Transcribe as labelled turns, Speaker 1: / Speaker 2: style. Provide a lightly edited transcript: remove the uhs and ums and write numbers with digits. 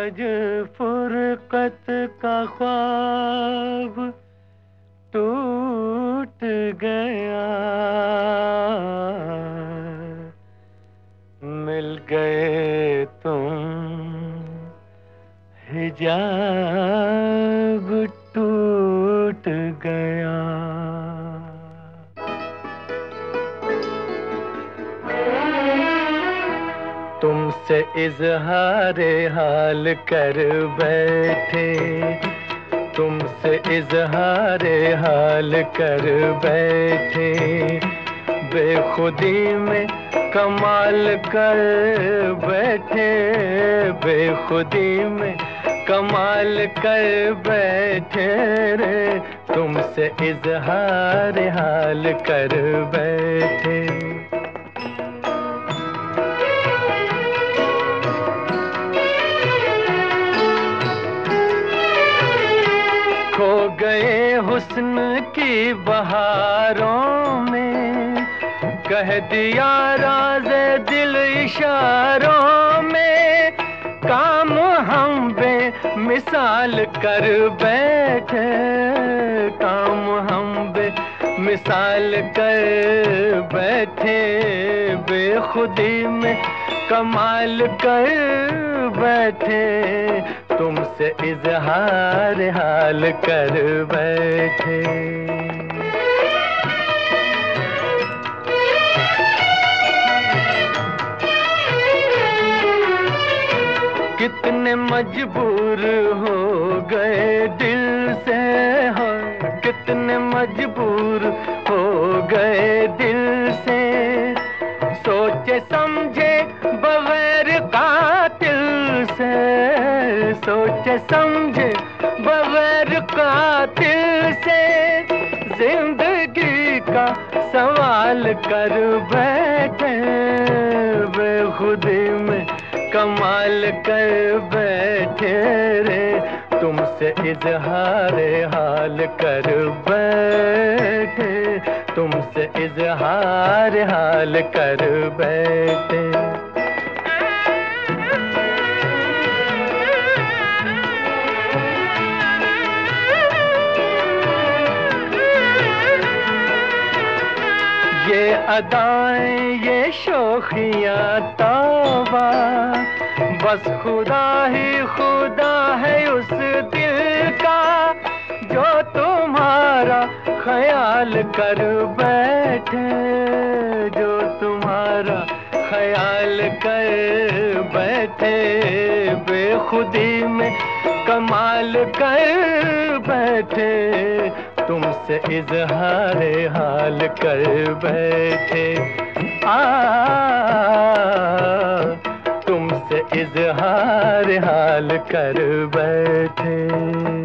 Speaker 1: आज फुरकत का ख्वाब टूट गया, मिल गए तुम, हिजाब टूट गया। तुमसे इज़हारे हाल कर बैठे, तुमसे इज़हारे हाल कर बैठे, बेखुदी में कमाल कर बैठे, बेखुदी में कमाल कर बैठे रे, तुमसे इज़हारे हाल कर बैठे। खो गए हुस्न की बहारों में, कह दिया राज़े दिल इशारों में, काम हम बेमिसाल कर बैठे, काम हम बेमिसाल कर बैठे, बेखुदी में कमाल कर बैठे, तुमसे इज़हार हाल कर बैठे। कितने मजबूर हो गए दिल से, हो कितने मजबूर हो गए दिल से, सोचे समझे बगैर कातिल से, सोचे समझे बगैर कातिल से, जिंदगी का सवाल कर बैठे, बेखुदी में कमाल कर बैठे रे, तुमसे इज़हारे हाल कर बैठे, तुमसे इज़हार हाल कर बैठे। ये अदाएं ये शोखियाँ तौबा, बस खुदा ही खुदा है उस दिल का, जो तुम्हारा ख्याल कर बैठे, जो तुम्हारा ख्याल कर बैठे, बेखुदी में कमाल कर बैठे, तुमसे इज़हारे हाल कर बैठे। तुमसे इज़हार हाल कर बैठे।